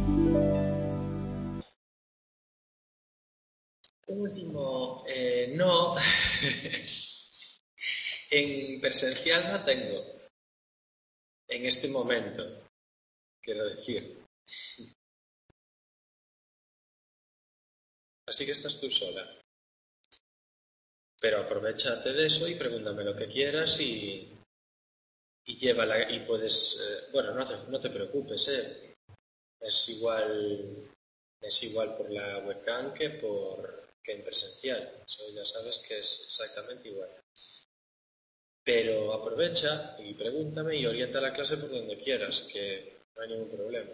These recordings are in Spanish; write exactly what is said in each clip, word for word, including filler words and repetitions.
Un último, eh, no, en presencial no tengo, en este momento, quiero decir. Así que estás tú sola. Pero aprovechate de eso y pregúntame lo que quieras y, y llévala y puedes, eh, bueno, no te, no te preocupes, eh. Es igual, es igual por la webcam que por que en presencial. Eso ya sabes que es exactamente igual. Pero aprovecha y pregúntame y orienta la clase por donde quieras, que no hay ningún problema.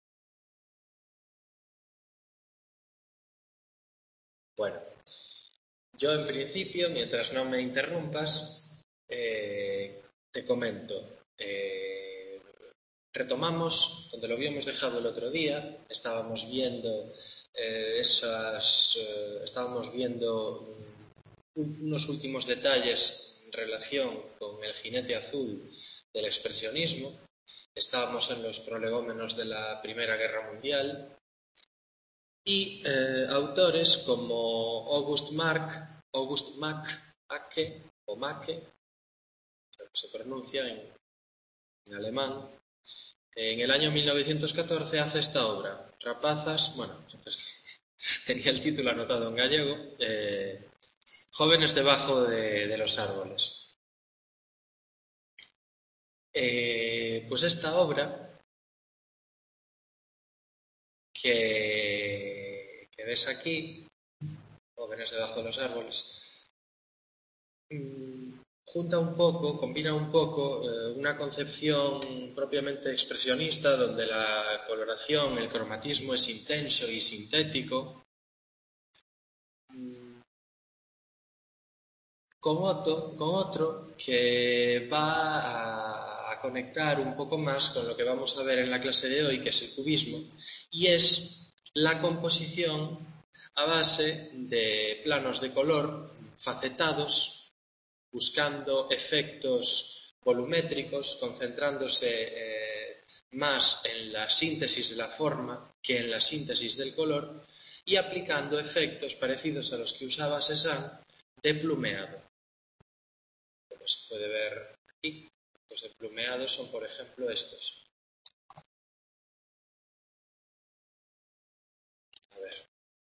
Bueno, yo en principio, mientras no me interrumpas, eh, te comento. Eh, retomamos donde lo habíamos dejado el otro día. Estábamos viendo eh, esas, eh, estábamos viendo unos últimos detalles en relación con el jinete azul del expresionismo. Estábamos en los prolegómenos de la Primera Guerra Mundial y eh, autores como August Mark, August Mack, Ake, o Macke, se pronuncia en, en alemán, en el año mil novecientos catorce hace esta obra, Rapazas, bueno, tenía el título anotado en gallego, eh, Jóvenes debajo de, de los árboles. Eh, pues esta obra que, que ves aquí, Jóvenes debajo de los árboles, mmm, junta un poco, combina un poco eh, una concepción propiamente expresionista donde la coloración, el cromatismo es intenso y sintético, mmm, con otro, con otro que va a, a conectar un poco más con lo que vamos a ver en la clase de hoy, que es el cubismo, y es la composición a base de planos de color facetados, buscando efectos volumétricos, concentrándose eh, más en la síntesis de la forma que en la síntesis del color, y aplicando efectos parecidos a los que usaba Cézanne de plumeado. Como se puede ver aquí, los de plumeado son, por ejemplo, estos. A ver.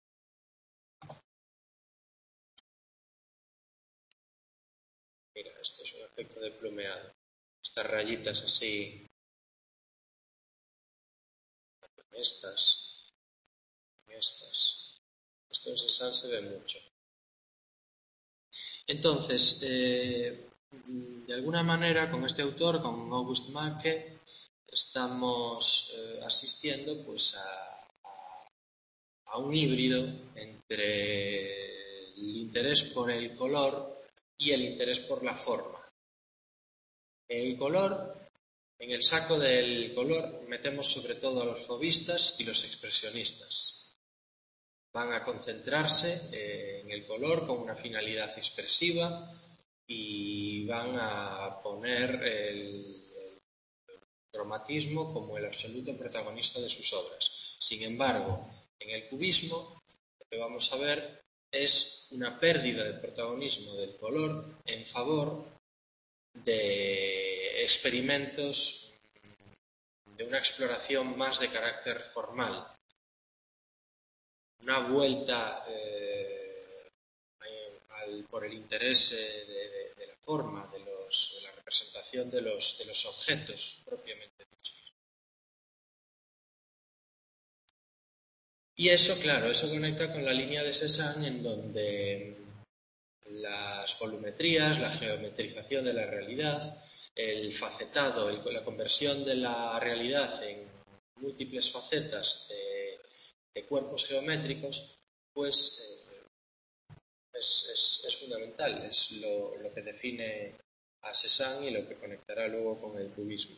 Mira, esto es un efecto de plumeado. Estas rayitas así, estas, estas. Esto en Cézanne se ve mucho. Entonces, eh, de alguna manera, con este autor, con August Macke, estamos eh, asistiendo pues, a, a un híbrido entre el interés por el color y el interés por la forma. El color, en el saco del color metemos sobre todo a los fauvistas y los expresionistas. Van a concentrarse eh, en el color con una finalidad expresiva y van a poner el, el cromatismo como el absoluto protagonista de sus obras. Sin embargo, en el cubismo lo que vamos a ver es una pérdida de protagonismo del color en favor de experimentos de una exploración más de carácter formal. Una vuelta eh, al, por el interés eh, de, de, de la forma, de, los, de la representación de los, de los objetos propiamente dichos. Y eso, claro, eso conecta con la línea de Cézanne en donde las volumetrías, la geometrización de la realidad, el facetado, el, la conversión de la realidad en múltiples facetas de, de cuerpos geométricos, pues eh, es, es, es fundamental, es lo, lo que define a Cézanne y lo que conectará luego con el cubismo.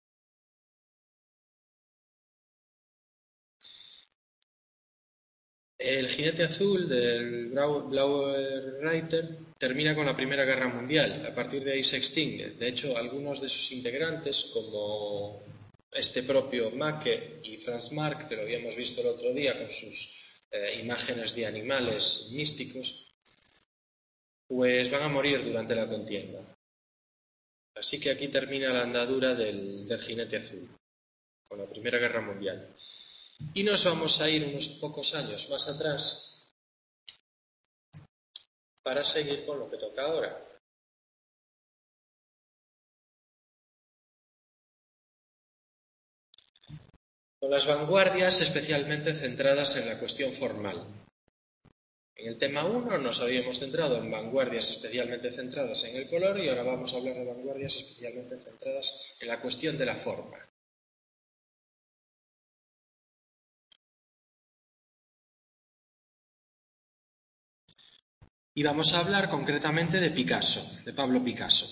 El jinete azul del Blauer Reiter termina con la Primera Guerra Mundial. A partir de ahí se extingue. De hecho, algunos de sus integrantes, como este propio Macke y Franz Marc, que lo habíamos visto el otro día con sus eh, imágenes de animales místicos, pues van a morir durante la contienda. Así que aquí termina la andadura del, del jinete azul, con la Primera Guerra Mundial. Y nos vamos a ir unos pocos años más atrás para seguir con lo que toca ahora. Con las vanguardias especialmente centradas en la cuestión formal. En el tema uno nos habíamos centrado en vanguardias especialmente centradas en el color y ahora vamos a hablar de vanguardias especialmente centradas en la cuestión de la forma. Y vamos a hablar concretamente de Picasso, de Pablo Picasso.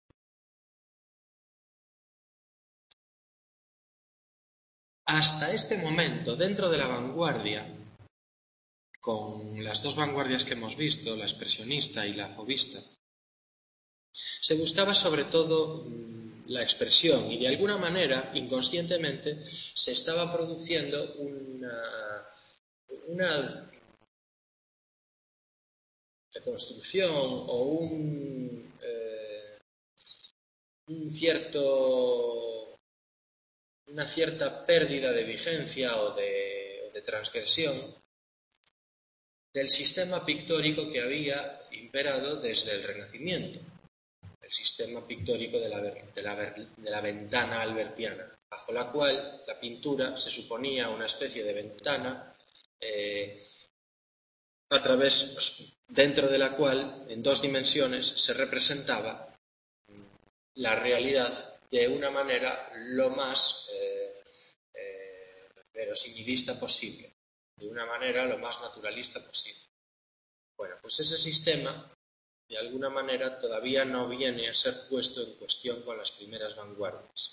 Hasta este momento, dentro de la vanguardia, con las dos vanguardias que hemos visto, la expresionista y la fauvista, se buscaba sobre todo la expresión y de alguna manera, inconscientemente, se estaba produciendo una, una reconstrucción o un, eh, un cierto, una cierta pérdida de vigencia o de, o de transgresión del sistema pictórico que había imperado desde el Renacimiento, el sistema pictórico de la, de la, de la ventana albertiana, bajo la cual la pintura se suponía una especie de ventana eh, a través, pues, dentro de la cual, en dos dimensiones, se representaba la realidad de una manera lo más eh, eh, verosimilista posible, de una manera lo más naturalista posible. Bueno, pues ese sistema, de alguna manera, todavía no viene a ser puesto en cuestión con las primeras vanguardias.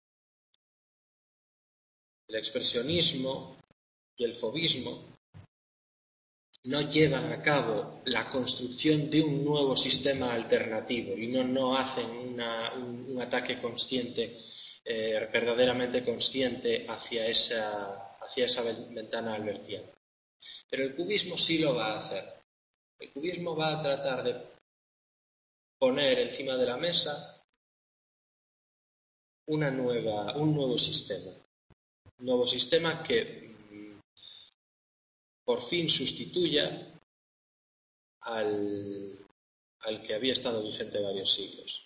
El expresionismo y el fauvismo no llevan a cabo la construcción de un nuevo sistema alternativo y no, no hacen una, un, un ataque consciente, eh, verdaderamente consciente hacia esa, hacia esa ventana albertiana. Pero el cubismo sí lo va a hacer. El cubismo va a tratar de poner encima de la mesa una nueva, un nuevo sistema. Un nuevo sistema que por fin sustituya al, al que había estado vigente varios siglos.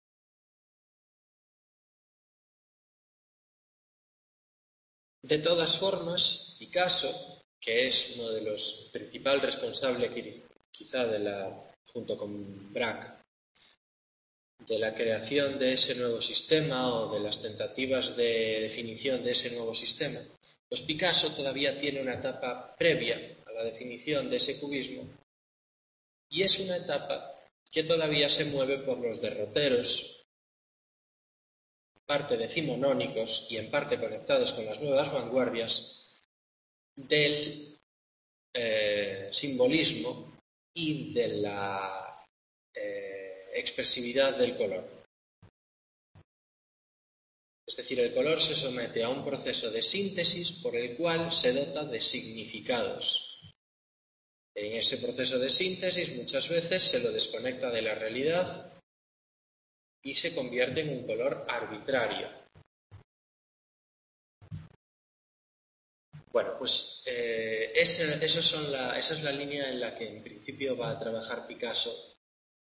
De todas formas, Picasso, que es uno de los principales responsables quizá de la, junto con Braque, de la creación de ese nuevo sistema o de las tentativas de definición de ese nuevo sistema, pues Picasso todavía tiene una etapa previa a la definición de ese cubismo y es una etapa que todavía se mueve por los derroteros, en parte decimonónicos y en parte conectados con las nuevas vanguardias, del eh, simbolismo y de la eh, expresividad del color. Es decir, el color se somete a un proceso de síntesis por el cual se dota de significados. En ese proceso de síntesis muchas veces se lo desconecta de la realidad y se convierte en un color arbitrario. Bueno, pues eh, esa, esos son la, esa es la línea en la que en principio va a trabajar Picasso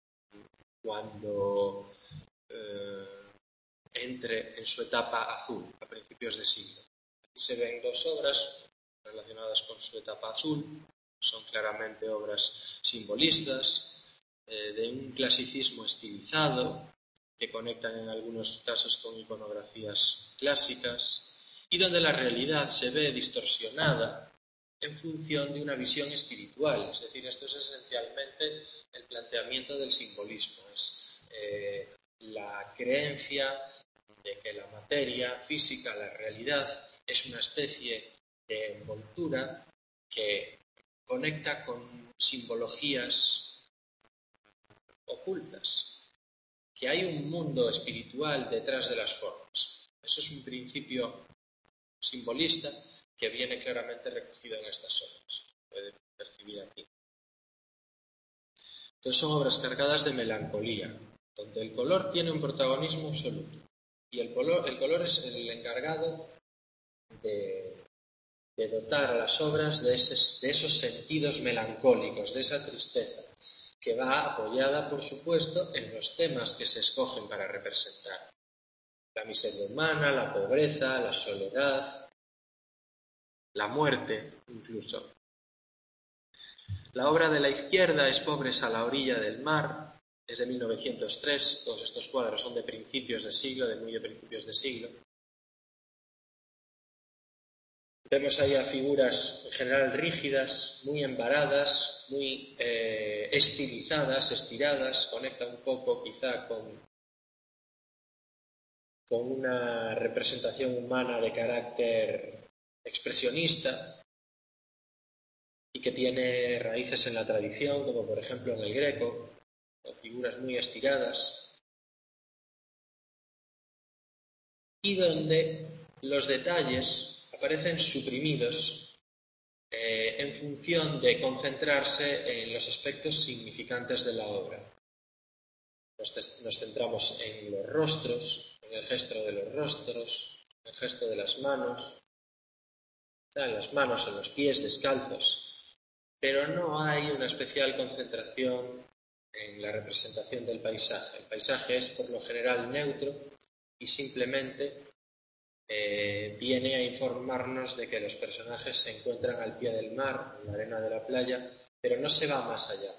cuando eh, entre en su etapa azul, a principios de siglo. Aquí se ven dos obras relacionadas con su etapa azul. Son claramente obras simbolistas, eh, de un clasicismo estilizado, que conectan en algunos casos con iconografías clásicas, y donde la realidad se ve distorsionada en función de una visión espiritual. Es decir, esto es esencialmente el planteamiento del simbolismo. Es eh, la creencia de que la materia física, la realidad, es una especie de envoltura que conecta con simbologías ocultas, que hay un mundo espiritual detrás de las formas. Eso es un principio simbolista que viene claramente recogido en estas obras. Puede percibir aquí. Entonces son obras cargadas de melancolía, donde el color tiene un protagonismo absoluto. Y el color, el color es el encargado de, de dotar a las obras de, ese, de esos sentidos melancólicos, de esa tristeza, que va apoyada, por supuesto, en los temas que se escogen para representar. La miseria humana, la pobreza, la soledad, la muerte, incluso. La obra de la izquierda es Pobres a la orilla del mar, es de mil novecientos tres, todos estos cuadros son de principios de siglo, de muy de principios de siglo. Vemos ahí a figuras en general rígidas, muy embaradas, muy eh, estilizadas, estiradas, conecta un poco quizá con, con una representación humana de carácter expresionista y que tiene raíces en la tradición, como por ejemplo en el Greco, con figuras muy estiradas, y donde los detalles aparecen suprimidos eh, en función de concentrarse en los aspectos significantes de la obra. Nos, nos centramos en los rostros, en el gesto de los rostros, en el gesto de las manos, en las manos, en los pies descalzos, pero no hay una especial concentración en la representación del paisaje. El paisaje es por lo general neutro y simplemente eh, viene a informarnos de que los personajes se encuentran al pie del mar, en la arena de la playa, pero no se va más allá.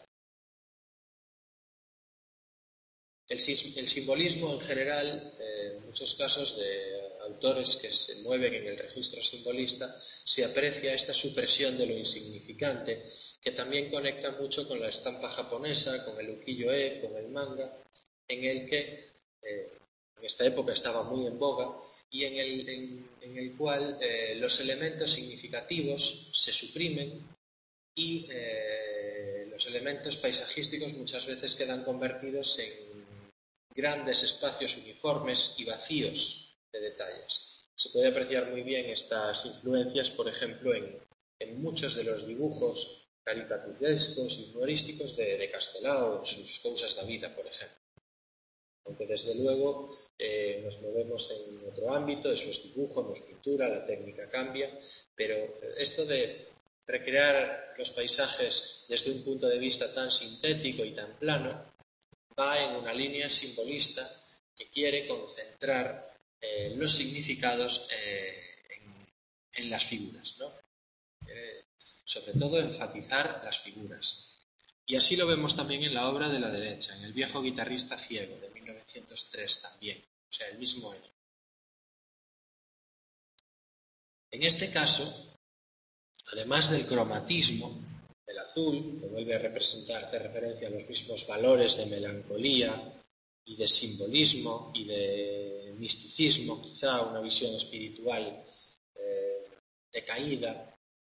El, el simbolismo en general, eh, en muchos casos de autores que se mueven en el registro simbolista, se aprecia esta supresión de lo insignificante, que también conecta mucho con la estampa japonesa, con el ukiyo-e, con el manga, en el que eh, en esta época estaba muy en boga y en el, en, en el cual eh, los elementos significativos se suprimen y eh, los elementos paisajísticos muchas veces quedan convertidos en grandes espacios uniformes y vacíos de detalles. Se puede apreciar muy bien estas influencias, por ejemplo, en, en muchos de los dibujos caricaturescos y humorísticos de, de Castelao, en sus Cousas da Vida, por ejemplo. Aunque desde luego eh, nos movemos en otro ámbito, eso es dibujo, no es pintura, la técnica cambia, pero esto de recrear los paisajes desde un punto de vista tan sintético y tan plano va en una línea simbolista que quiere concentrar eh, los significados eh, en, en las figuras, ¿no? Eh, sobre todo enfatizar las figuras. Y así lo vemos también en la obra de la derecha, en El viejo guitarrista ciego, de mil novecientos tres también, o sea, el mismo año. En este caso, además del cromatismo, el azul, que vuelve a representar, hacer referencia a los mismos valores de melancolía y de simbolismo y de misticismo, quizá una visión espiritual eh, decaída,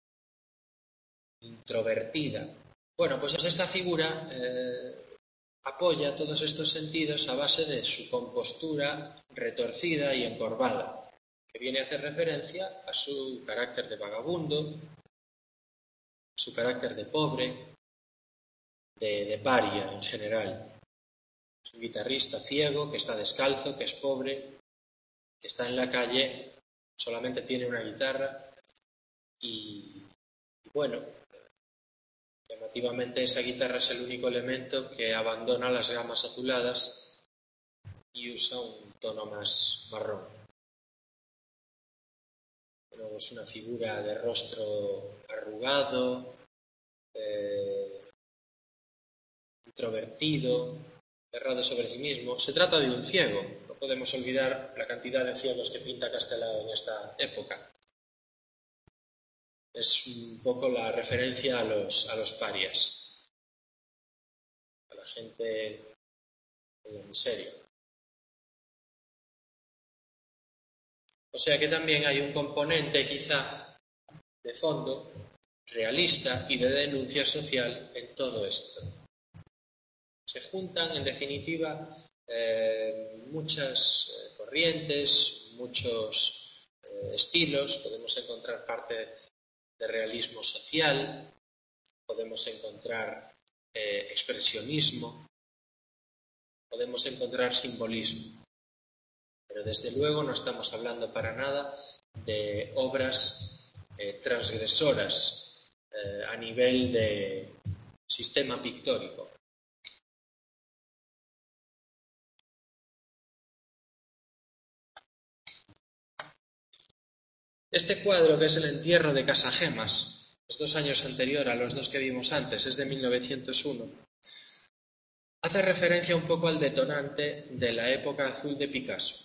introvertida. Bueno, pues esta figura eh, apoya todos estos sentidos a base de su compostura retorcida y encorvada, que viene a hacer referencia a su carácter de vagabundo, su carácter de pobre, de, de paria en general. Es un guitarrista ciego que está descalzo, que es pobre, que está en la calle, solamente tiene una guitarra y, y bueno, llamativamente esa guitarra es el único elemento que abandona las gamas azuladas y usa un tono más marrón. Bueno, es una figura de rostro arrugado, eh, introvertido, cerrado sobre sí mismo. Se trata de un ciego. No podemos olvidar la cantidad de ciegos que pinta Castelao en esta época. Es un poco la referencia a los, a los parias, a la gente en la miseria. O sea que también hay un componente quizá de fondo realista y de denuncia social en todo esto. Se juntan, en definitiva, eh, muchas eh, corrientes, muchos eh, estilos, podemos encontrar parte de realismo social, podemos encontrar eh, expresionismo, podemos encontrar simbolismo. Pero desde luego no estamos hablando para nada de obras eh, transgresoras eh, a nivel de sistema pictórico. Este cuadro, que es el entierro de Casagemas, es dos años anterior a los dos que vimos antes, es de mil novecientos uno, hace referencia un poco al detonante de la época azul de Picasso.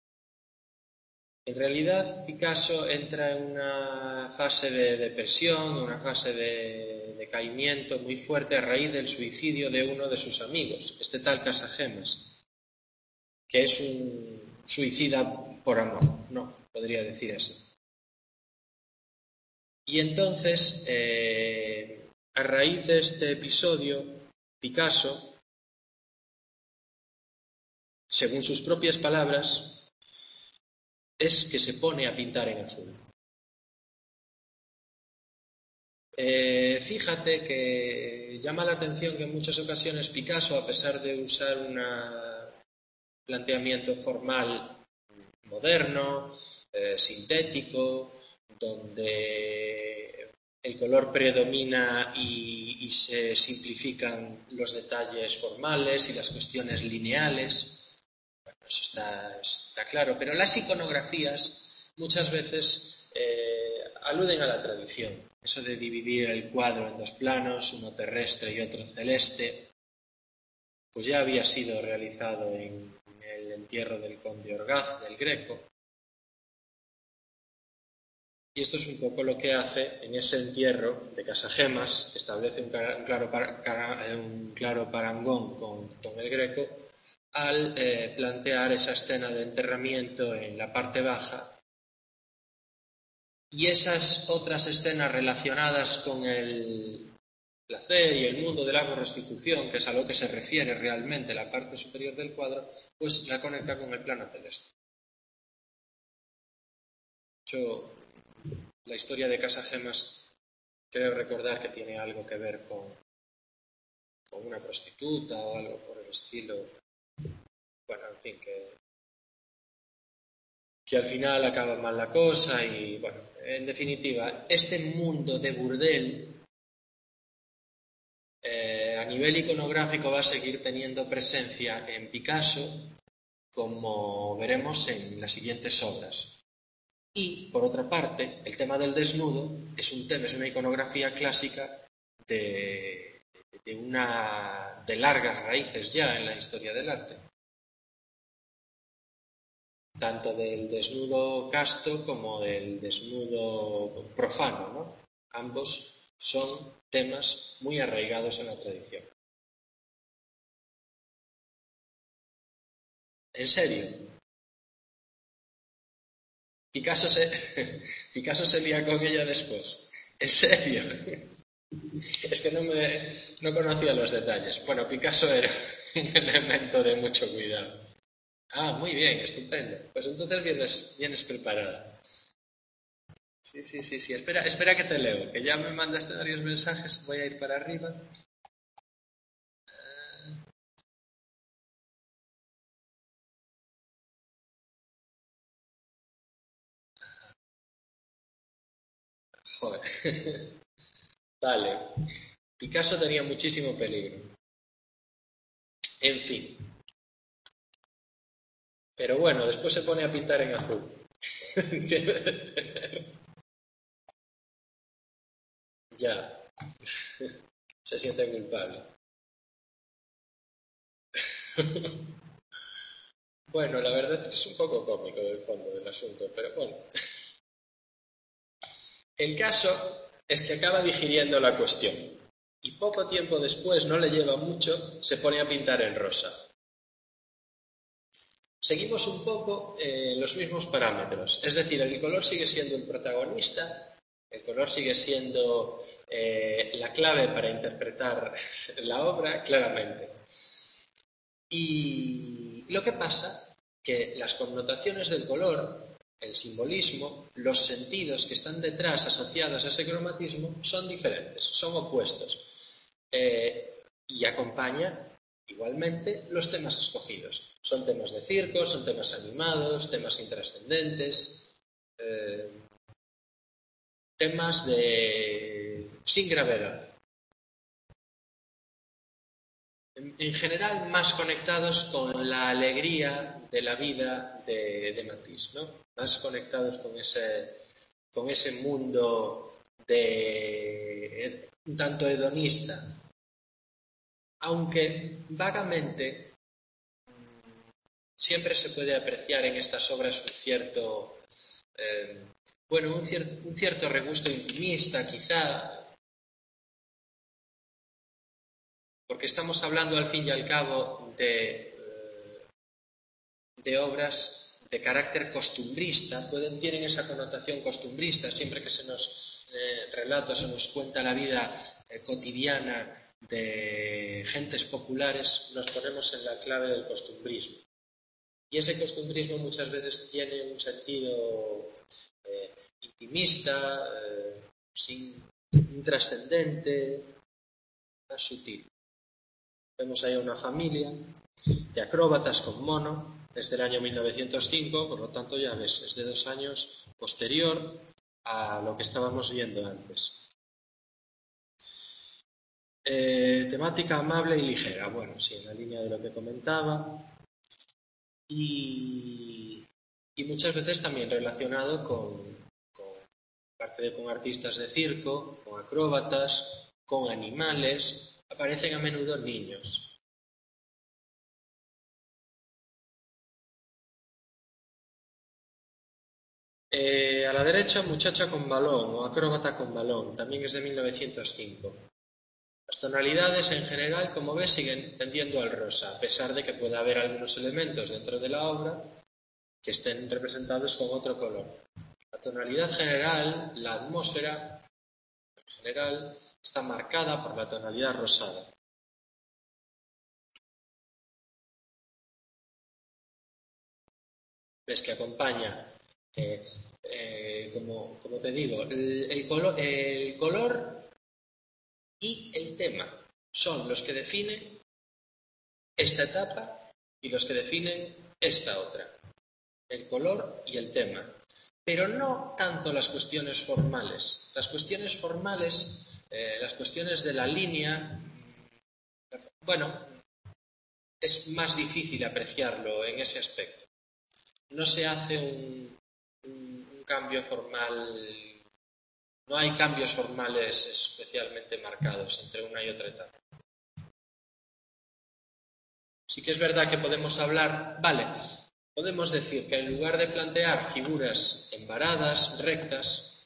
En realidad, Picasso entra en una fase de depresión, una fase de decaimiento muy fuerte a raíz del suicidio de uno de sus amigos, este tal Casagemas, que es un suicida por amor, no, podría decir así. Y entonces, eh, a raíz de este episodio, Picasso, según sus propias palabras, es que se pone a pintar en azul. Eh, fíjate que llama la atención que en muchas ocasiones Picasso, a pesar de usar un planteamiento formal moderno, eh, sintético, donde el color predomina y, y se simplifican los detalles formales y las cuestiones lineales. Bueno, eso está, está claro, pero las iconografías muchas veces eh, aluden a la tradición. Eso de dividir el cuadro en dos planos, uno terrestre y otro celeste, pues ya había sido realizado en, en el entierro del conde Orgaz del Greco. Y esto es un poco lo que hace en ese entierro de Casagemas, que establece un claro, un claro parangón con, con el Greco, al eh, plantear esa escena de enterramiento en la parte baja y esas otras escenas relacionadas con el placer y el mundo de la restitución, que es a lo que se refiere realmente la parte superior del cuadro, pues la conecta con el plano celeste. Yo, la historia de Casagemas, creo recordar que tiene algo que ver con, con una prostituta o algo por el estilo. Bueno, en fin, que, que al final acaba mal la cosa y, bueno, en definitiva, este mundo de burdel eh, a nivel iconográfico va a seguir teniendo presencia en Picasso, como veremos en las siguientes obras. Y, por otra parte, el tema del desnudo es un tema, es una iconografía clásica de, de, una, de largas raíces ya en la historia del arte. Tanto del desnudo casto como del desnudo profano, ¿no? Ambos son temas muy arraigados en la tradición. ¿En serio? Picasso se, Picasso se lía con ella después. ¿En serio? Es que no, me, no conocía los detalles. Bueno, Picasso era un elemento de mucho cuidado. Ah, muy bien, estupendo. Pues entonces vienes, vienes preparada. Sí, sí, sí, sí. Espera, espera que te leo, que ya me mandaste varios mensajes. Voy a ir para arriba. Joder. Vale. Picasso tenía muchísimo peligro. En fin. Pero bueno, después se pone a pintar en azul. Ya. Se siente culpable. Bueno, la verdad es que es un poco cómico el fondo del asunto, pero bueno. El caso es que acaba digiriendo la cuestión y poco tiempo después, no le lleva mucho, se pone a pintar en rosa. Seguimos un poco eh, los mismos parámetros, es decir, el color sigue siendo el protagonista, el color sigue siendo eh, la clave para interpretar la obra, claramente. Y lo que pasa que las connotaciones del color el simbolismo, los sentidos que están detrás asociados a ese cromatismo son diferentes, son opuestos. Eh, y acompaña igualmente los temas escogidos. Son temas de circo, son temas animados, temas intrascendentes, eh, temas de sin gravedad. En, en general, más conectados con la alegría de la vida de, de Matisse, ¿no? Más conectados con ese, con ese mundo de un tanto hedonista. Aunque vagamente siempre se puede apreciar en estas obras un cierto, eh, bueno, un, cier- un cierto regusto intimista, quizá, porque estamos hablando al fin y al cabo de, eh, de obras de carácter costumbrista, pueden, tienen esa connotación costumbrista, siempre que se nos eh, relata, se nos cuenta la vida eh, cotidiana de gentes populares, nos ponemos en la clave del costumbrismo. Y ese costumbrismo muchas veces tiene un sentido eh, intimista, eh, sin, intrascendente, más sutil. Vemos ahí una familia de acróbatas con mono, desde el año mil novecientos cinco, por lo tanto ya ves, es de dos años posterior a lo que estábamos viendo antes. Eh, temática amable y ligera, bueno, sí, en la línea de lo que comentaba. Y, y muchas veces también relacionado con, con, aparte de con artistas de circo, con acróbatas, con animales, aparecen a menudo niños. Eh, a la derecha, Muchacha con balón o Acróbata con balón, también es de mil novecientos cinco. Las tonalidades en general, como ves, siguen tendiendo al rosa, a pesar de que pueda haber algunos elementos dentro de la obra que estén representados con otro color. La tonalidad general, la atmósfera en general, está marcada por la tonalidad rosada. Ves que acompaña, eh, eh, como, como te digo, el, el, color, el color y el tema son los que definen esta etapa y los que definen esta otra. El color y el tema. Pero no tanto las cuestiones formales. Las cuestiones formales, eh, las cuestiones de la línea, bueno, es más difícil apreciarlo en ese aspecto. No se hace un, un, un cambio formal, no hay cambios formales especialmente marcados entre una y otra etapa. Sí que es verdad que podemos hablar, vale, podemos decir que en lugar de plantear figuras envaradas, rectas,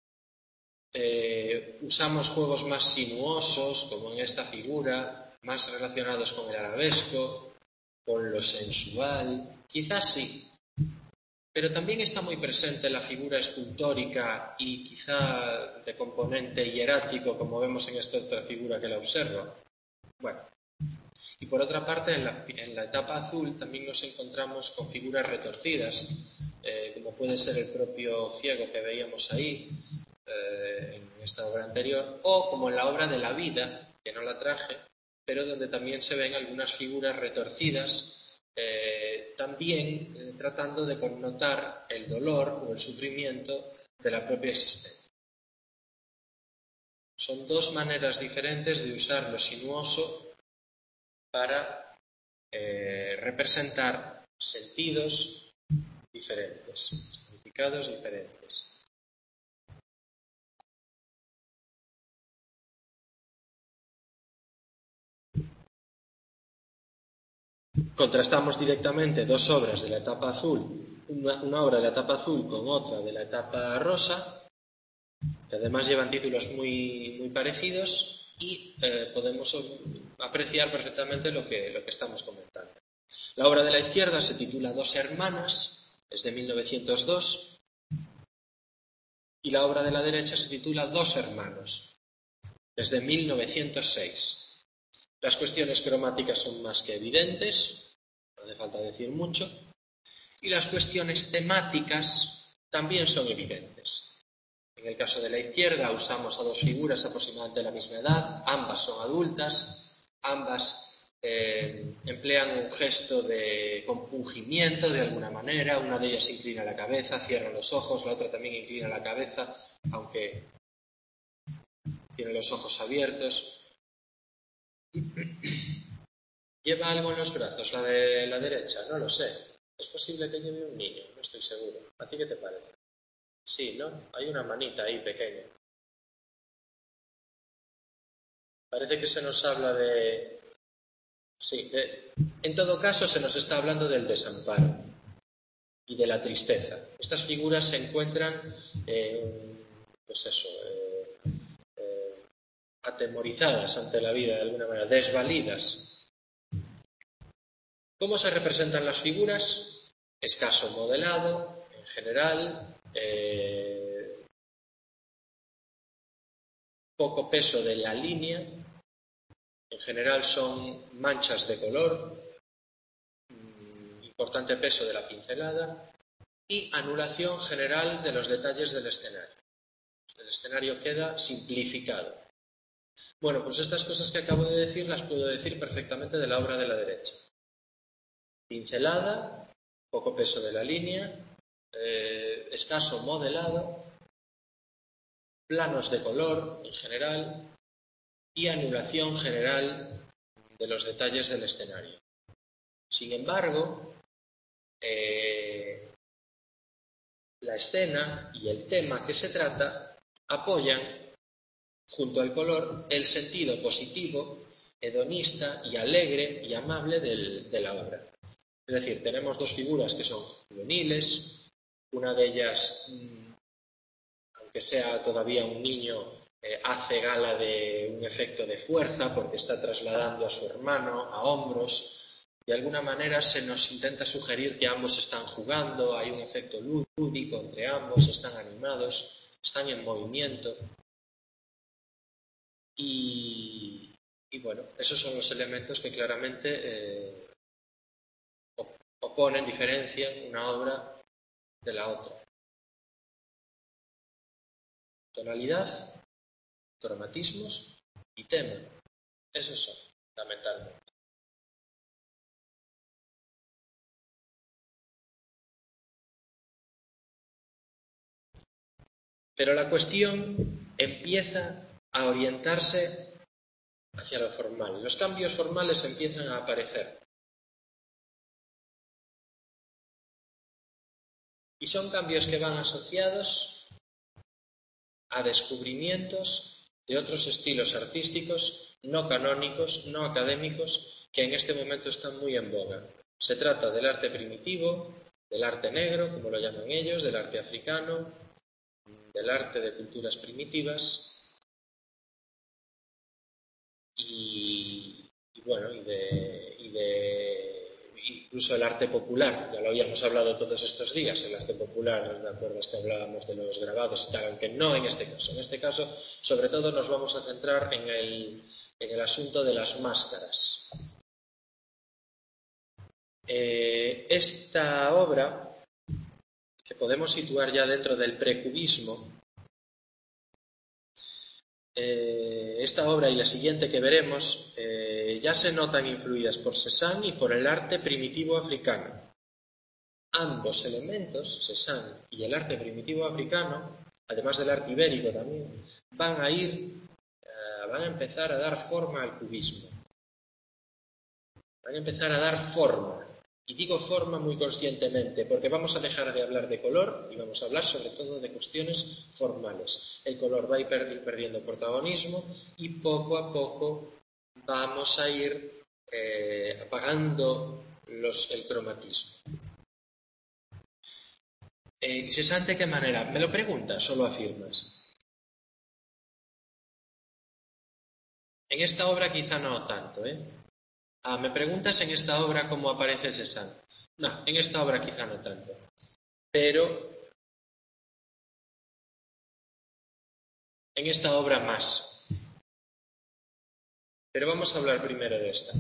eh, usamos juegos más sinuosos, como en esta figura, más relacionados con el arabesco, con lo sensual, quizás sí, pero también está muy presente la figura escultórica y quizá de componente hierático, como vemos en esta otra figura que la observa. Bueno, y por otra parte, en la, en la etapa azul también nos encontramos con figuras retorcidas, eh, como puede ser el propio ciego que veíamos ahí, eh, en esta obra anterior, o como en la obra de la vida, que no la traje, pero donde también se ven algunas figuras retorcidas, eh, también eh, tratando de connotar el dolor o el sufrimiento de la propia existencia. Son dos maneras diferentes de usar lo sinuoso para eh, representar sentidos diferentes, significados diferentes. Contrastamos directamente dos obras de la etapa azul, una, una obra de la etapa azul con otra de la etapa rosa, que además llevan títulos muy, muy parecidos, y eh, podemos apreciar perfectamente lo que, lo que estamos comentando. La obra de la izquierda se titula Dos hermanas, es de mil novecientos dos, y la obra de la derecha se titula Dos hermanos, desde mil novecientos seis. Las cuestiones cromáticas son más que evidentes, no hace falta decir mucho, y las cuestiones temáticas también son evidentes. En el caso de la izquierda usamos a dos figuras aproximadamente de la misma edad, ambas son adultas, ambas eh, emplean un gesto de compungimiento de alguna manera, una de ellas inclina la cabeza, cierra los ojos, la otra también inclina la cabeza, aunque tiene los ojos abiertos. ¿Lleva algo en los brazos la de la derecha? No lo sé. Es posible que lleve un niño, no estoy seguro. ¿A ti qué te parece? Sí, ¿no? Hay una manita ahí pequeña. Parece que se nos habla de... Sí, de... en todo caso se nos está hablando del desamparo y de la tristeza. Estas figuras se encuentran, eh, pues eso, eh, eh, atemorizadas ante la vida de alguna manera, desvalidas. ¿Cómo se representan las figuras? Escaso modelado, en general, eh, poco peso de la línea, en general son manchas de color, importante peso de la pincelada y anulación general de los detalles del escenario. El escenario queda simplificado. Bueno, pues estas cosas que acabo de decir las puedo decir perfectamente de la obra de la derecha. Pincelada, poco peso de la línea, eh, escaso modelado, planos de color en general y anulación general de los detalles del escenario. Sin embargo, eh, la escena y el tema que se trata apoyan, junto al color, el sentido positivo, hedonista y alegre y amable del, de la obra. Es decir, tenemos dos figuras que son juveniles, una de ellas, aunque sea todavía un niño, eh, hace gala de un efecto de fuerza porque está trasladando a su hermano a hombros. De alguna manera se nos intenta sugerir que ambos están jugando, hay un efecto lúdico entre ambos, están animados, están en movimiento. Y, y bueno, esos son los elementos que claramente eh, oponen, diferencian una obra de la otra. Tonalidad, cromatismos y tema. Esos son, fundamentalmente. Pero la cuestión empieza a orientarse hacia lo formal. Los cambios formales empiezan a aparecer. Y son cambios que van asociados a descubrimientos de otros estilos artísticos no canónicos, no académicos, que en este momento están muy en boga. Se trata del arte primitivo, del arte negro, como lo llaman ellos, del arte africano, del arte de culturas primitivas y, y bueno, y de, y de incluso el arte popular. Ya lo habíamos hablado todos estos días, el arte popular, ¿de acuerdo? Es que hablábamos de los grabados y tal, aunque no en este caso. En este caso, sobre todo, nos vamos a centrar en el, en el asunto de las máscaras. Eh, esta obra, que podemos situar ya dentro del precubismo, eh, esta obra y la siguiente que veremos eh, ya se notan influidas por Cézanne y por el arte primitivo africano. Ambos elementos, Cézanne y el arte primitivo africano, además del arte ibérico también, van a ir, eh, van a empezar a dar forma al cubismo. Van a empezar a dar forma. Y digo forma muy conscientemente, porque vamos a dejar de hablar de color y vamos a hablar sobre todo de cuestiones formales. El color va a ir perdiendo protagonismo y poco a poco vamos a ir eh, apagando los, el cromatismo. Eh, ¿Cézanne de qué manera? ¿Me lo preguntas o lo afirmas? En esta obra quizá no tanto, ¿eh? Ah, me preguntas en esta obra cómo aparece Cézanne. No, en esta obra quizá no tanto. Pero en esta obra más. Pero vamos a hablar primero de esta.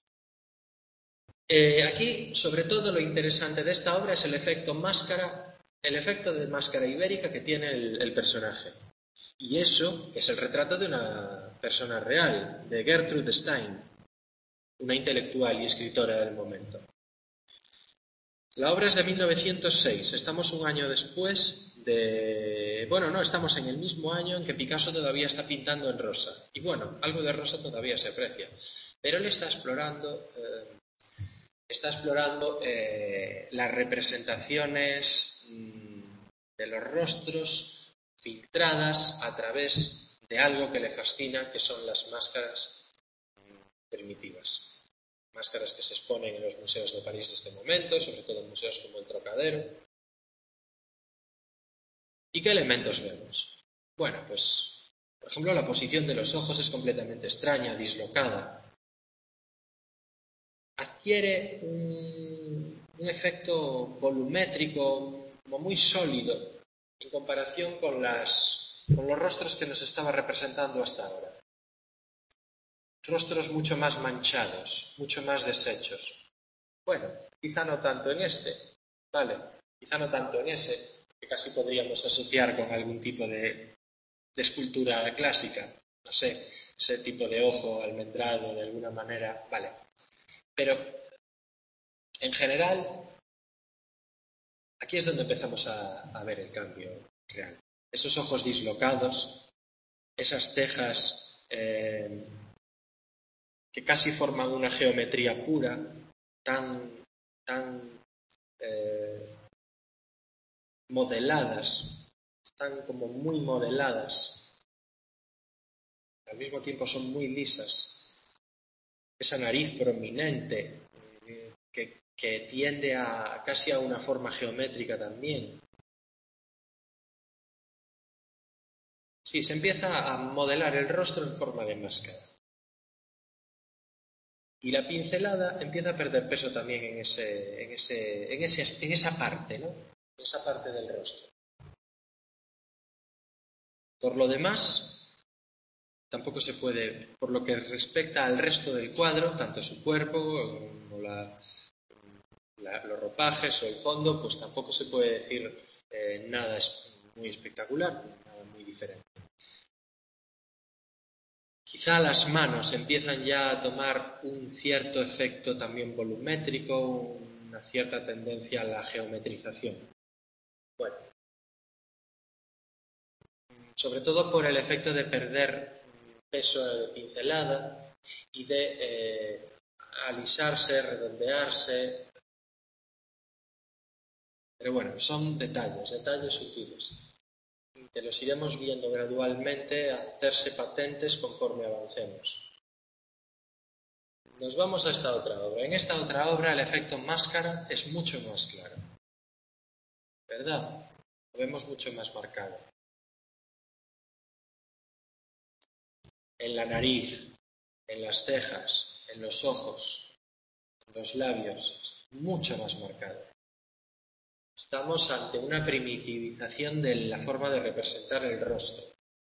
Eh, aquí, sobre todo, lo interesante de esta obra es el efecto máscara el efecto de máscara ibérica que tiene el, el personaje. Y eso es el retrato de una persona real, de Gertrude Stein, una intelectual y escritora del momento. La obra es de mil novecientos seis, estamos un año después de... Bueno, no, estamos en el mismo año en que Picasso todavía está pintando en rosa. Y bueno, algo de rosa todavía se aprecia. Pero él está explorando, eh, está explorando eh, las representaciones mmm, de los rostros filtradas a través de algo que le fascina, que son las máscaras primitivas. Máscaras que se exponen en los museos de París de este momento, sobre todo en museos como el Trocadero. ¿Y qué elementos vemos? Bueno, pues, por ejemplo, la posición de los ojos es completamente extraña, dislocada. Adquiere un, un efecto volumétrico, como muy sólido, en comparación con, las, con los rostros que nos estaba representando hasta ahora. Rostros mucho más manchados, mucho más deshechos. Bueno, quizá no tanto en este, ¿vale? Quizá no tanto en ese, que casi podríamos asociar con algún tipo de, de escultura clásica, no sé, ese tipo de ojo almendrado de alguna manera, ¿vale? Pero, en general, aquí es donde empezamos a, a ver el cambio real. Esos ojos dislocados, esas cejas... Eh, que casi forman una geometría pura, tan, tan eh, modeladas, están como muy modeladas, al mismo tiempo son muy lisas. Esa nariz prominente, eh, que, que tiende a casi a una forma geométrica también. Sí, se empieza a modelar el rostro en forma de máscara. Y la pincelada empieza a perder peso también en, ese, en, ese, en, ese, en esa parte, ¿no? En esa parte del rostro. Por lo demás, tampoco se puede, por lo que respecta al resto del cuadro, tanto su cuerpo como la, la, los ropajes o el fondo, pues tampoco se puede decir eh, nada muy espectacular, nada muy diferente. Quizá las manos empiezan ya a tomar un cierto efecto también volumétrico, una cierta tendencia a la geometrización. Bueno, sobre todo por el efecto de perder peso de pincelada y de eh, alisarse, redondearse. Pero bueno, son detalles, detalles sutiles, que los iremos viendo gradualmente a hacerse patentes conforme avancemos. Nos vamos a esta otra obra. En esta otra obra el efecto máscara es mucho más claro, ¿verdad? Lo vemos mucho más marcado. En la nariz, en las cejas, en los ojos, en los labios, mucho más marcado. Estamos ante una primitivización de la forma de representar el rostro.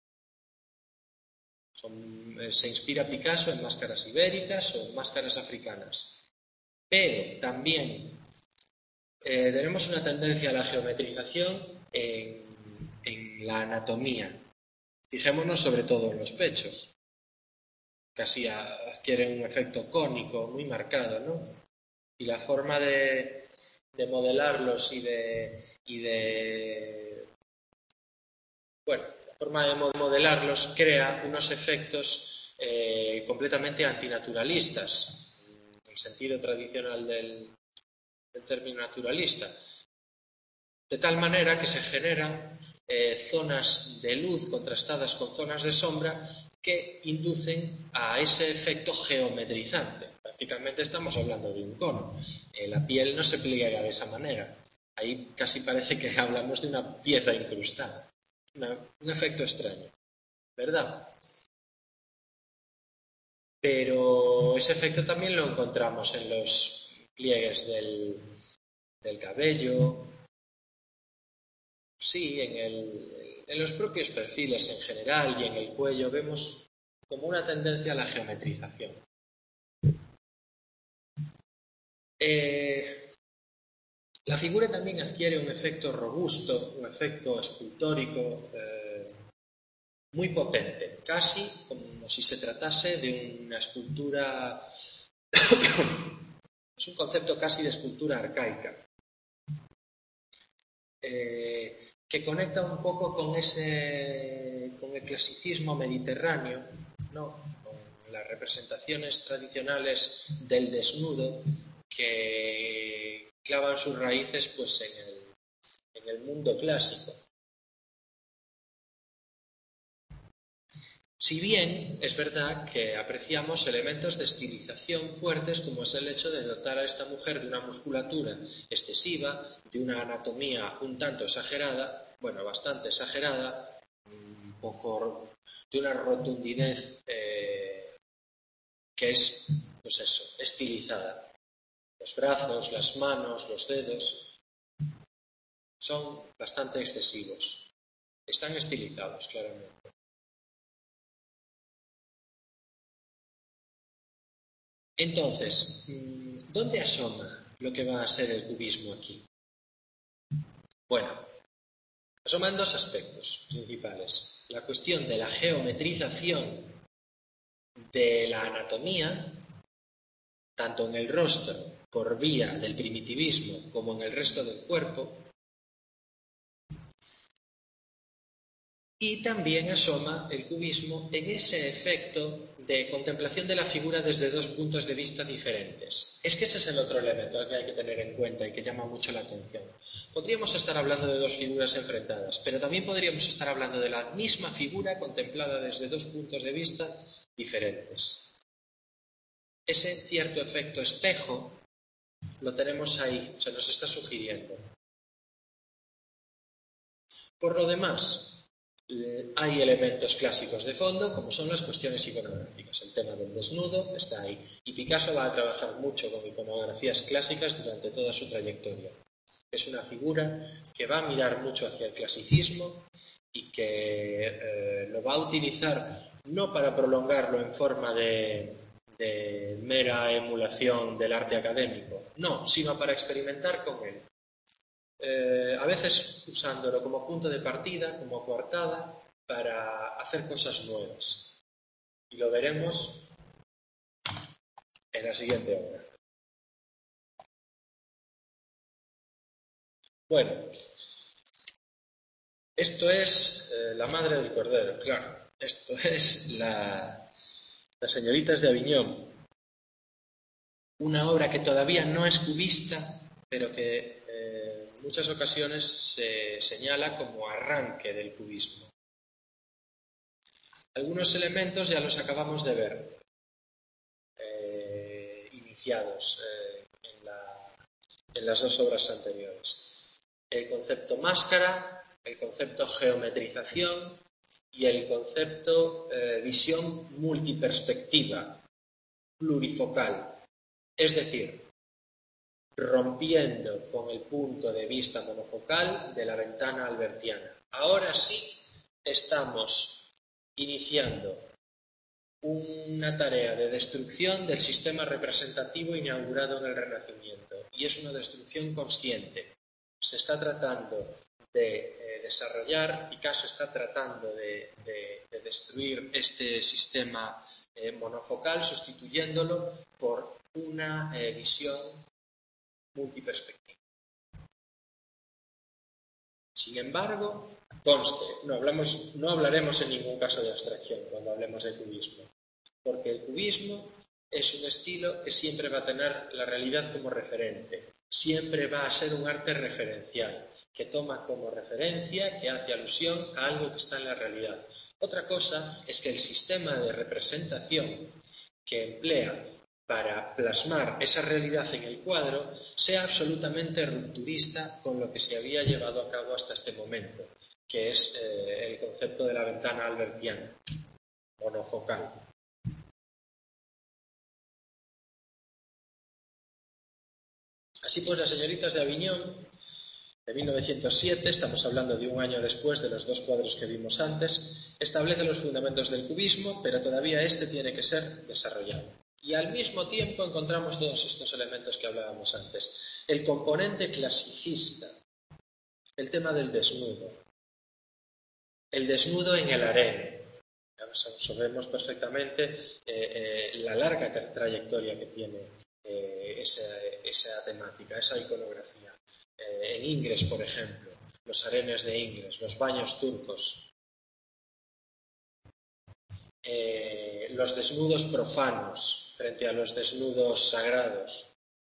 Son, se inspira Picasso en máscaras ibéricas o en máscaras africanas. Pero también eh, tenemos una tendencia a la geometrización en, en la anatomía. Fijémonos sobre todo en los pechos. Casi adquieren un efecto cónico muy marcado, ¿no? Y la forma de, de modelarlos y de, y de... Bueno, la forma de modelarlos crea unos efectos eh, completamente antinaturalistas, en el sentido tradicional del, del término naturalista. De tal manera que se generan eh, zonas de luz contrastadas con zonas de sombra que inducen a ese efecto geometrizante. Prácticamente estamos hablando de un cono. Eh, la piel no se pliega de esa manera. Ahí casi parece que hablamos de una pieza incrustada. Una, un efecto extraño, ¿verdad? Pero ese efecto también lo encontramos en los pliegues del, del cabello. Sí, en, el, en los propios perfiles en general y en el cuello vemos como una tendencia a la geometrización. Eh, La figura también adquiere un efecto robusto, un efecto escultórico eh, muy potente, casi como si se tratase de una escultura, es un concepto casi de escultura arcaica, eh, que conecta un poco con ese, con el clasicismo mediterráneo, ¿no? Con las representaciones tradicionales del desnudo que clavan sus raíces pues en el, en el mundo clásico. Si bien es verdad que apreciamos elementos de estilización fuertes, como es el hecho de dotar a esta mujer de una musculatura excesiva, de una anatomía un tanto exagerada, bueno, bastante exagerada, un poco de una rotundidez eh, que es, pues eso, estilizada. Los brazos, las manos, los dedos son bastante excesivos. Están estilizados, claramente. Entonces, ¿dónde asoma lo que va a ser el cubismo aquí? Bueno, asoma en dos aspectos principales. La cuestión de la geometrización de la anatomía, tanto en el rostro por vía del primitivismo como en el resto del cuerpo, y también asoma el cubismo en ese efecto de contemplación de la figura desde dos puntos de vista diferentes. Es que ese es el otro elemento que hay que tener en cuenta y que llama mucho la atención. Podríamos estar hablando de dos figuras enfrentadas, pero también podríamos estar hablando de la misma figura contemplada desde dos puntos de vista diferentes. Ese cierto efecto espejo lo tenemos ahí, se nos está sugiriendo. Por lo demás, hay elementos clásicos de fondo, como son las cuestiones iconográficas. El tema del desnudo está ahí. Y Picasso va a trabajar mucho con iconografías clásicas durante toda su trayectoria. Es una figura que va a mirar mucho hacia el clasicismo y que eh, lo va a utilizar no para prolongarlo en forma de, de mera emulación del arte académico, no, sino para experimentar con él. Eh, a veces usándolo como punto de partida, como coartada, para hacer cosas nuevas. Y lo veremos en la siguiente obra. Bueno, esto es eh, La Madre del Cordero, claro. Esto es la, Las Señoritas de Aviñón. Una obra que todavía no es cubista, pero que eh, en muchas ocasiones se señala como arranque del cubismo. Algunos elementos ya los acabamos de ver, eh, iniciados eh, en, la, en las dos obras anteriores. El concepto máscara, el concepto geometrización y el concepto eh, visión multiperspectiva, plurifocal. Es decir, rompiendo con el punto de vista monofocal de la ventana albertiana. Ahora sí estamos iniciando una tarea de destrucción del sistema representativo inaugurado en el Renacimiento. Y es una destrucción consciente. Se está tratando de eh, desarrollar, Picasso está tratando de, de, de destruir este sistema eh, monofocal, sustituyéndolo por una eh, visión multiperspectiva. Sin embargo, conste, no, hablamos, no hablaremos en ningún caso de abstracción cuando hablemos de cubismo, porque el cubismo es un estilo que siempre va a tener la realidad como referente, siempre va a ser un arte referencial, que toma como referencia, que hace alusión a algo que está en la realidad. Otra cosa es que el sistema de representación que emplea para plasmar esa realidad en el cuadro sea absolutamente rupturista con lo que se había llevado a cabo hasta este momento, que es eh, el concepto de la ventana albertiana, monofocal. Así pues, Las Señoritas de Aviñón, de mil novecientos siete, estamos hablando de un año después de los dos cuadros que vimos antes, establece los fundamentos del cubismo, pero todavía este tiene que ser desarrollado. Y al mismo tiempo encontramos todos estos elementos que hablábamos antes. El componente clasicista, el tema del desnudo, el desnudo en el harén. Sabemos perfectamente eh, eh, la larga trayectoria que tiene eh, esa, esa temática, esa iconografía. Eh, en Ingres, por ejemplo, los harenes de Ingres, los baños turcos, eh, los desnudos profanos frente a los desnudos sagrados.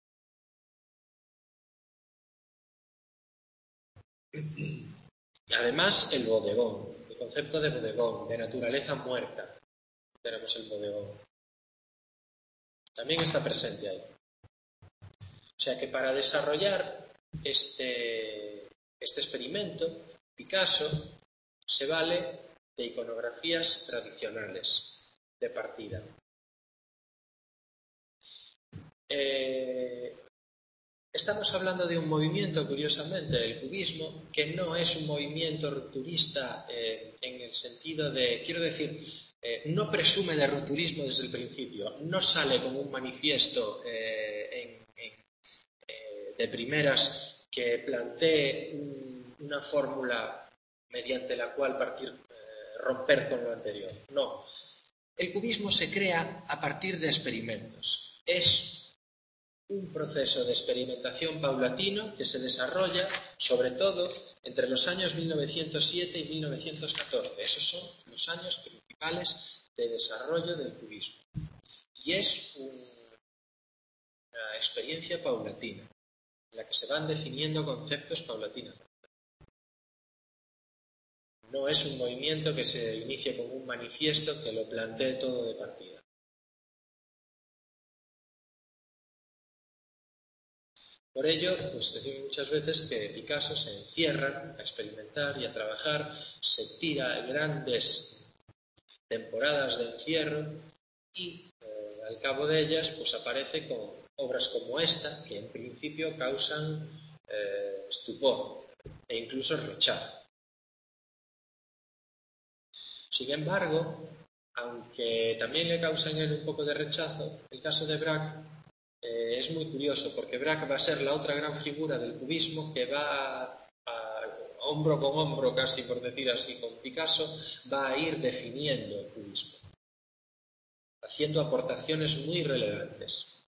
Además, el bodegón, el concepto de bodegón, de naturaleza muerta. Tenemos el bodegón. También está presente ahí. O sea que para desarrollar este, este experimento, Picasso se vale de iconografías tradicionales de partida. Eh, estamos hablando de un movimiento, curiosamente, el cubismo, que no es un movimiento rupturista eh, en el sentido de, quiero decir, eh, no presume de rupturismo desde el principio, no sale como un manifiesto eh, en, en, eh, de primeras que plantee un, una fórmula mediante la cual partir, eh, romper con lo anterior. No. El cubismo se crea a partir de experimentos. Es un proceso de experimentación paulatino que se desarrolla, sobre todo, entre los años mil novecientos siete y mil novecientos catorce. Esos son los años principales de desarrollo del cubismo. Y es un, una experiencia paulatina, en la que se van definiendo conceptos paulatinamente. No es un movimiento que se inicie como un manifiesto que lo plantee todo de partida. Por ello, pues decimos muchas veces que Picasso se encierra a experimentar y a trabajar, se tira grandes temporadas de encierro y eh, al cabo de ellas pues aparece con obras como esta, que en principio causan eh, estupor e incluso rechazo. Sin embargo, aunque también le causa en él un poco de rechazo, el caso de Braque eh, es muy curioso, porque Braque va a ser la otra gran figura del cubismo que va a, a, hombro con hombro, casi por decir así, con Picasso, va a ir definiendo el cubismo, haciendo aportaciones muy relevantes.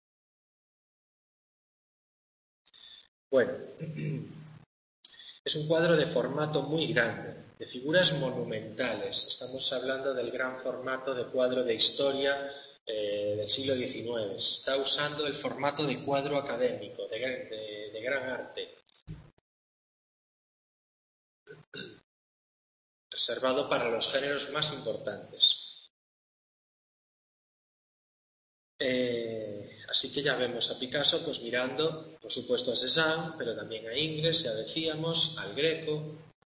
Bueno, es un cuadro de formato muy grande, de figuras monumentales. Estamos hablando del gran formato de cuadro de historia eh, del siglo diecinueve. Se está usando el formato de cuadro académico, de, de, de gran arte, reservado para los géneros más importantes. Eh, así que ya vemos a Picasso pues mirando, por supuesto, a Cézanne, pero también a Ingres, ya decíamos, al Greco.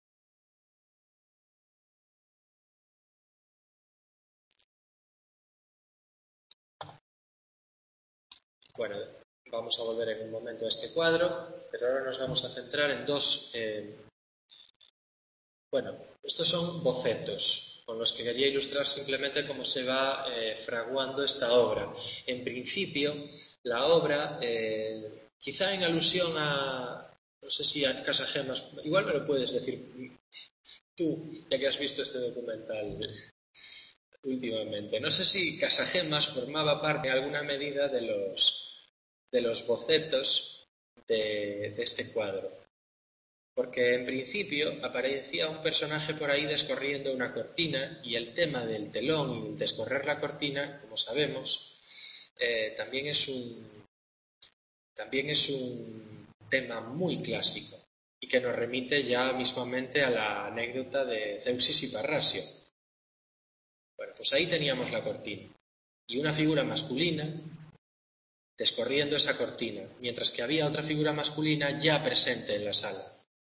Bueno, vamos a volver en un momento a este cuadro, pero ahora nos vamos a centrar en dos... Eh, bueno, estos son bocetos con los que quería ilustrar simplemente cómo se va eh, fraguando esta obra. En principio, la obra, eh, quizá en alusión a, no sé si a Casagemas, igual me lo puedes decir tú, ya que has visto este documental últimamente. No sé si Casagemas formaba parte en alguna medida de los, de los bocetos de, de este cuadro. Porque en principio aparecía un personaje por ahí descorriendo una cortina y el tema del telón y el descorrer la cortina, como sabemos, eh, también es un también es un tema muy clásico y que nos remite ya mismamente a la anécdota de Zeuxis y Parrasio. Bueno, pues ahí teníamos la cortina y una figura masculina descorriendo esa cortina, mientras que había otra figura masculina ya presente en la sala.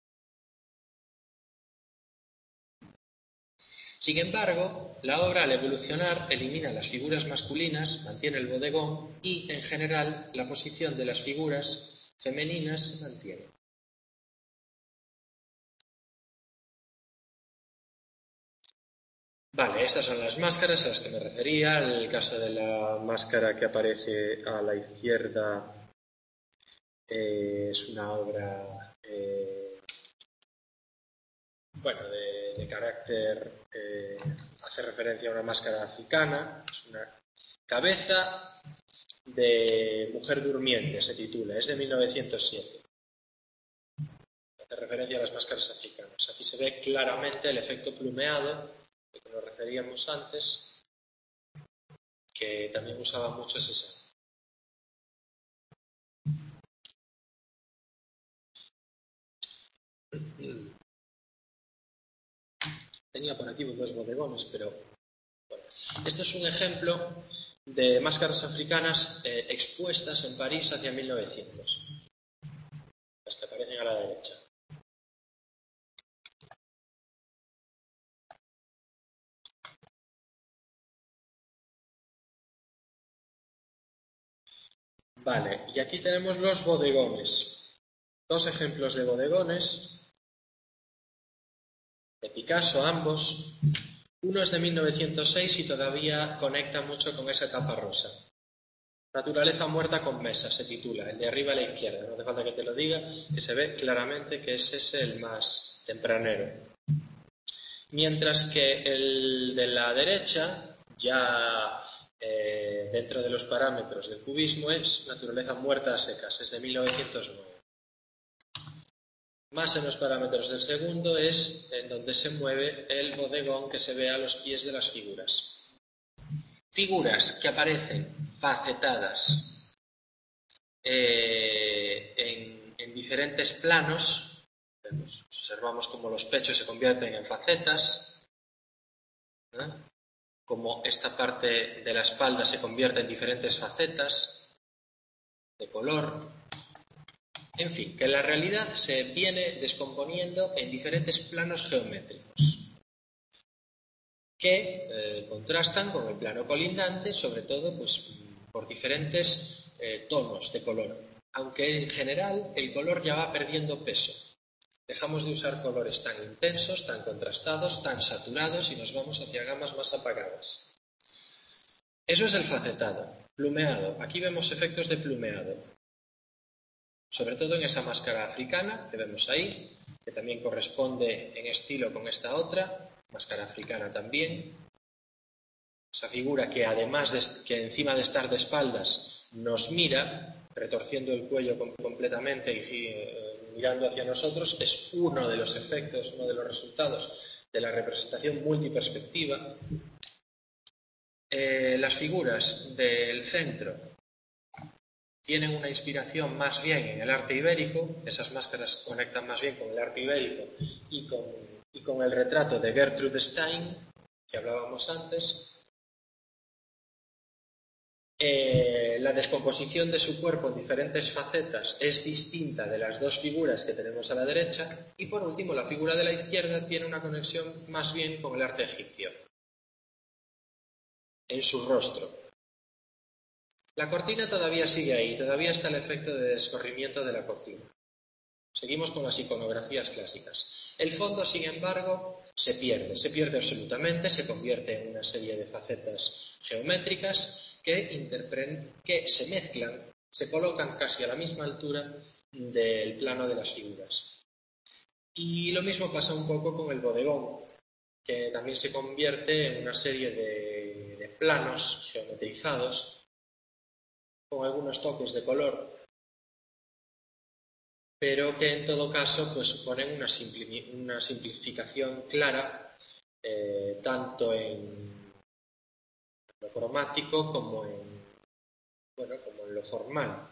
Sin embargo, la obra al evolucionar elimina las figuras masculinas, mantiene el bodegón y, en general, la posición de las figuras femeninas se mantiene. Vale, estas son las máscaras a las que me refería. El caso de la máscara que aparece a la izquierda eh, es una obra eh, bueno, de, de carácter, eh, hace referencia a una máscara africana, es una cabeza de mujer durmiente, se titula, es de mil novecientos siete. Hace referencia a las máscaras africanas. Aquí se ve claramente el efecto plumeado, de que nos referíamos antes, que también usaba mucho Cézanne. Tenía por aquí dos bodegones, pero bueno. Esto es un ejemplo de máscaras africanas eh, expuestas en París hacia mil novecientos. Las que aparecen a la derecha. Vale, y aquí tenemos los bodegones. Dos ejemplos de bodegones de Picasso, ambos. Uno es de mil novecientos seis y todavía conecta mucho con esa capa rosa. Naturaleza muerta con mesa, se titula, el de arriba a la izquierda. No hace falta que te lo diga, que se ve claramente que es ese el más tempranero. Mientras que el de la derecha, ya eh, dentro de los parámetros del cubismo, es naturaleza muerta a secas, es de mil novecientos nueve. Más en los parámetros del segundo es en donde se mueve el bodegón que se ve a los pies de las figuras. Figuras que aparecen facetadas eh, en, en diferentes planos. Vemos, observamos cómo los pechos se convierten en facetas, ¿eh? Como esta parte de la espalda se convierte en diferentes facetas de color. En fin, que la realidad se viene descomponiendo en diferentes planos geométricos que eh, contrastan con el plano colindante, sobre todo pues, por diferentes eh, tonos de color, aunque en general el color ya va perdiendo peso. Dejamos de usar colores tan intensos, tan contrastados, tan saturados y nos vamos hacia gamas más apagadas. Eso es el facetado. Plumeado. Aquí vemos efectos de plumeado. Sobre todo en esa máscara africana que vemos ahí, que también corresponde en estilo con esta otra, máscara africana también. Esa figura que además de que encima de estar de espaldas nos mira, retorciendo el cuello completamente y eh, mirando hacia nosotros, es uno de los efectos, uno de los resultados de la representación multiperspectiva. Eh, las figuras del centro tienen una inspiración más bien en el arte ibérico, esas máscaras conectan más bien con el arte ibérico y con, y con el retrato de Gertrude Stein, que hablábamos antes. Eh, la descomposición de su cuerpo en diferentes facetas es distinta de las dos figuras que tenemos a la derecha y por último la figura de la izquierda tiene una conexión más bien con el arte egipcio en su rostro. La cortina todavía sigue ahí, todavía está el efecto de descorrimiento de la cortina. Seguimos con las iconografías clásicas. El fondo, sin embargo, se pierde, se pierde absolutamente, se convierte en una serie de facetas geométricas que, que se mezclan, se colocan casi a la misma altura del plano de las figuras. Y lo mismo pasa un poco con el bodegón, que también se convierte en una serie de, de planos geometrizados con algunos toques de color, pero que en todo caso pues suponen una, simpli una simplificación clara eh, tanto en lo cromático como en, bueno, como en lo formal.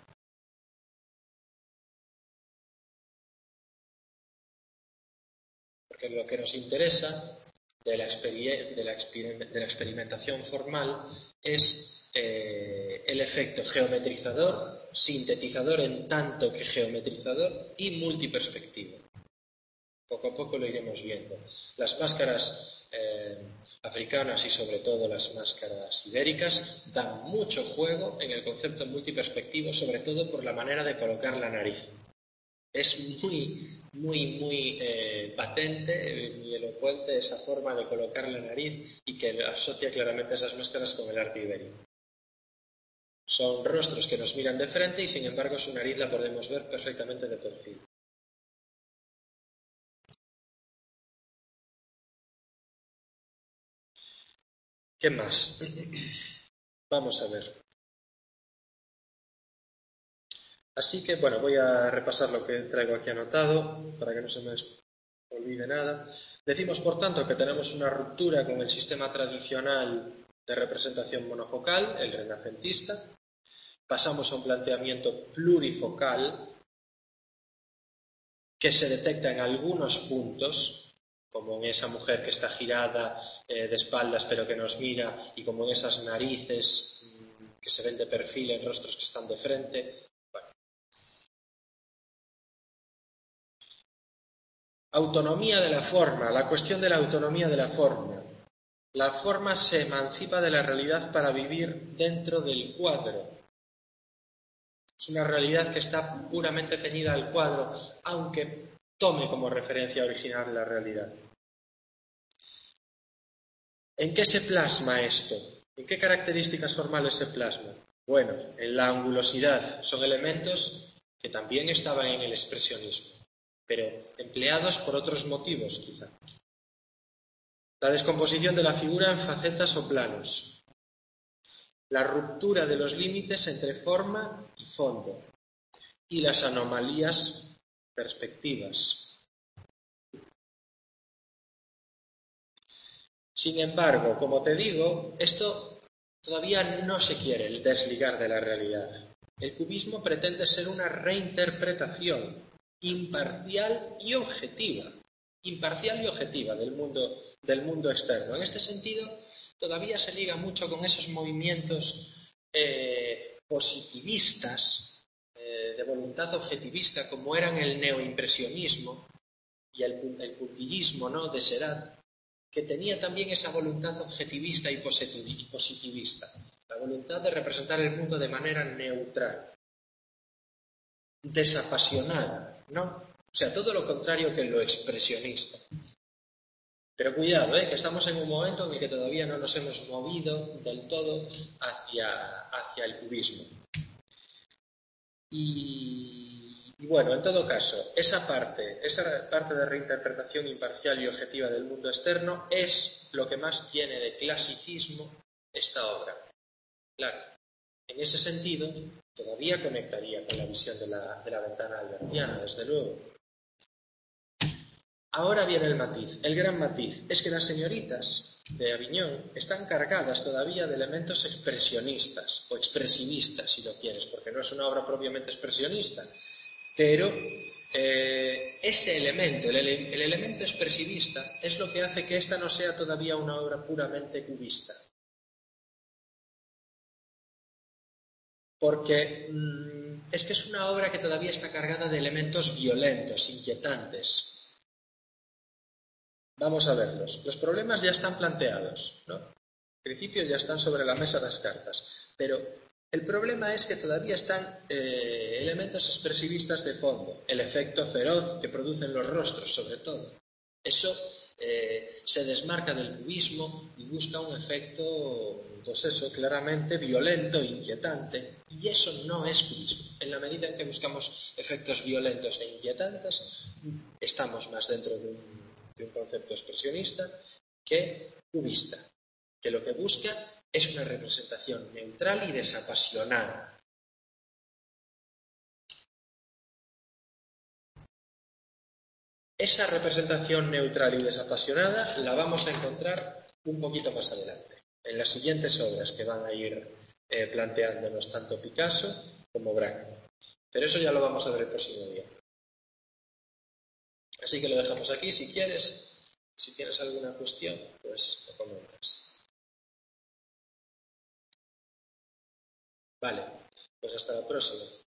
Porque lo que nos interesa de la, de la, de la experimentación formal es eh, el efecto geometrizador, sintetizador en tanto que geometrizador y multiperspectivo. Poco a poco lo iremos viendo. Las máscaras eh, africanas y sobre todo las máscaras ibéricas dan mucho juego en el concepto multiperspectivo, sobre todo por la manera de colocar la nariz. Es muy, muy, muy eh, patente, muy elocuente esa forma de colocar la nariz y que asocia claramente esas máscaras con el arte ibérico. Son rostros que nos miran de frente y sin embargo su nariz la podemos ver perfectamente de perfil. ¿Qué más? Vamos a ver. Así que, bueno, voy a repasar lo que traigo aquí anotado para que no se me olvide nada. Decimos, por tanto, que tenemos una ruptura con el sistema tradicional de representación monofocal, el renacentista. Pasamos a un planteamiento plurifocal que se detecta en algunos puntos, como en esa mujer que está girada eh, de espaldas pero que nos mira, y como en esas narices mmm, que se ven de perfil en rostros que están de frente. Bueno. Autonomía de la forma, la cuestión de la autonomía de la forma. La forma se emancipa de la realidad para vivir dentro del cuadro. Es una realidad que está puramente ceñida al cuadro, aunque tome como referencia original la realidad. ¿En qué se plasma esto? ¿En qué características formales se plasma? Bueno, en la angulosidad. Son elementos que también estaban en el expresionismo, pero empleados por otros motivos, quizá. La descomposición de la figura en facetas o planos. La ruptura de los límites entre forma y fondo. Y las anomalías perspectivas. Sin embargo, como te digo, esto todavía no se quiere desligar de la realidad. El cubismo pretende ser una reinterpretación imparcial y objetiva, imparcial y objetiva del mundo, del mundo externo. En este sentido, todavía se liga mucho con esos movimientos eh, positivistas, eh, de voluntad objetivista, como eran el neoimpresionismo y el, el puntillismo, ¿no?, de Seurat, que tenía también esa voluntad objetivista y positivista, la voluntad de representar el mundo de manera neutral, desapasionada, ¿no? O sea, todo lo contrario que lo expresionista. Pero cuidado, ¿eh? Que estamos en un momento en el que todavía no nos hemos movido del todo hacia, hacia el cubismo. Y, y bueno, en todo caso, esa parte, esa parte de reinterpretación imparcial y objetiva del mundo externo es lo que más tiene de clasicismo esta obra. Claro, en ese sentido, todavía conectaría con la visión de la, de la ventana albertiana, desde luego. Ahora viene el matiz, el gran matiz, es que las señoritas de Aviñón están cargadas todavía de elementos expresionistas, o expresivistas si lo quieres, porque no es una obra propiamente expresionista, pero eh, ese elemento, el, el elemento expresivista, es lo que hace que esta no sea todavía una obra puramente cubista. Porque mmm, es que es una obra que todavía está cargada de elementos violentos, inquietantes. Vamos a verlos. Los problemas ya están planteados, ¿no? En principio ya están sobre la mesa las cartas, pero el problema es que todavía están eh, elementos expresivistas de fondo, el efecto feroz que producen los rostros, sobre todo. Eso eh, se desmarca del cubismo y busca un efecto, pues eso, claramente violento, inquietante, y eso no es cubismo. En la medida en que buscamos efectos violentos e inquietantes, estamos más dentro de un de un concepto expresionista que cubista, que lo que busca es una representación neutral y desapasionada. Esa representación neutral y desapasionada la vamos a encontrar un poquito más adelante, en las siguientes obras que van a ir eh, planteándonos tanto Picasso como Braque. Pero eso ya lo vamos a ver el próximo día. Así que lo dejamos aquí. Si quieres, si tienes alguna cuestión, pues lo comentas. Vale, pues hasta la próxima.